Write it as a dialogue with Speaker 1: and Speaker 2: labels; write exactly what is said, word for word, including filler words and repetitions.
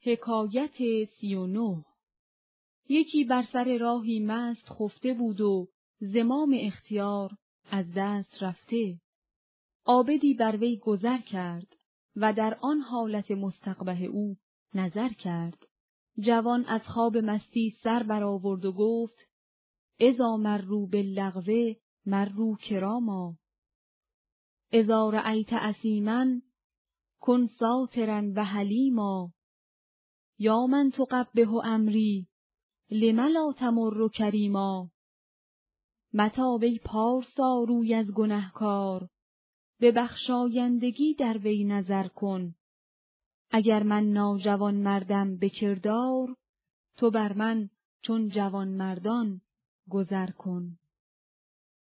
Speaker 1: حکایت سی و نه. یکی بر سر راهی مست خفته بود و زمام اختیار از دست رفته. عابدی بر وی گذر کرد و در آن حالت مستقبح او نظر کرد. جوان از خواب مستی سر برآورد و گفت: اذا مروا باللغو مروا کراما، اذا رأیت اسیما کن ساترا و حلیما، یا من تقبح امری لم لا تمر کریما. متاب ای پارسا روی از گنهکار، به بخشایندگی در وی نظر کن. اگر من ناجوان مردم به کردار، تو بر من چون جوان مردان گذر کن.